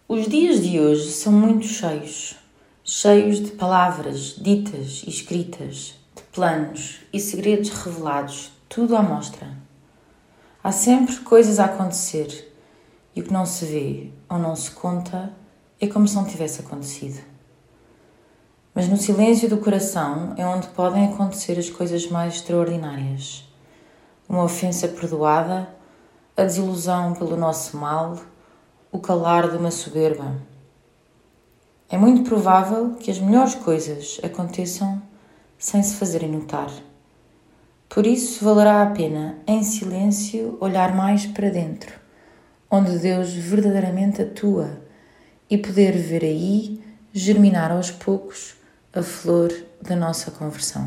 Os dias de hoje são muito cheios de palavras ditas e escritas, de planos e segredos revelados, tudo à mostra. Há sempre coisas a acontecer e o que não se vê ou não se conta é como se não tivesse acontecido. Mas no silêncio do coração é onde podem acontecer as coisas mais extraordinárias. Uma ofensa perdoada, a desilusão pelo nosso mal, o calar de uma soberba. É muito provável que as melhores coisas aconteçam sem se fazerem notar. Por isso valerá a pena, em silêncio, olhar mais para dentro, onde Deus verdadeiramente atua, e poder ver aí germinar aos poucos a flor da nossa conversão.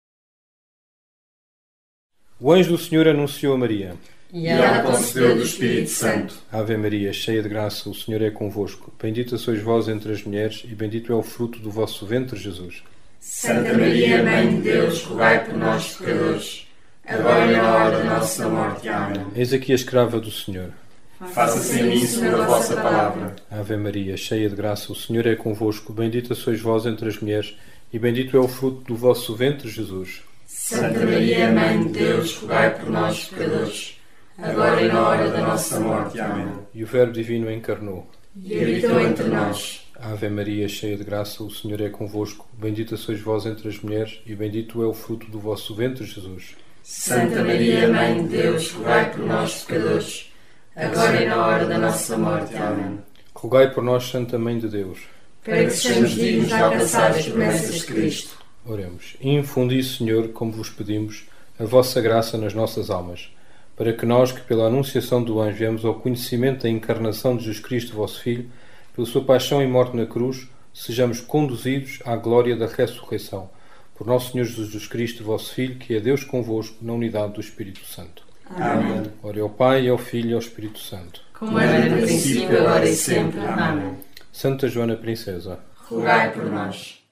O anjo do Senhor anunciou a Maria. E ela concebeu do Espírito Santo. Ave Maria, cheia de graça, o Senhor é convosco. Bendita sois vós entre as mulheres, e bendito é o fruto do vosso ventre, Jesus. Santa Maria, Mãe de Deus, rogai por nós, pecadores, agora e na hora da nossa morte. Amém. Eis aqui a escrava do Senhor. Faça-se em mim segundo a vossa palavra. Ave Maria, cheia de graça, o Senhor é convosco. Bendita sois vós entre as mulheres, e bendito é o fruto do vosso ventre, Jesus. Santa Maria, Mãe de Deus, rogai por nós, pecadores, agora e na hora da nossa morte. Amém. E o Verbo Divino encarnou. E habitou entre nós. Ave Maria, cheia de graça, o Senhor é convosco. Bendita sois vós entre as mulheres, e bendito é o fruto do vosso ventre, Jesus. Santa Maria, Mãe de Deus, rogai por nós, pecadores, agora e na hora da nossa morte. Amém. Rogai por nós, Santa Mãe de Deus, para que sejamos dignos de alcançar as promessas de Cristo. Oremos. Infundi, Senhor, como vos pedimos, a vossa graça nas nossas almas, para que nós, que pela anunciação do anjo viemos ao conhecimento da encarnação de Jesus Cristo, vosso Filho, pela sua paixão e morte na cruz, sejamos conduzidos à glória da ressurreição. Por nosso Senhor Jesus Cristo, vosso Filho, que é Deus convosco, na unidade do Espírito Santo. Amém. Ora ao Pai, ao Filho e ao Espírito Santo. Como era no princípio, agora e sempre. Amém. Santa Joana Princesa, rogai por nós.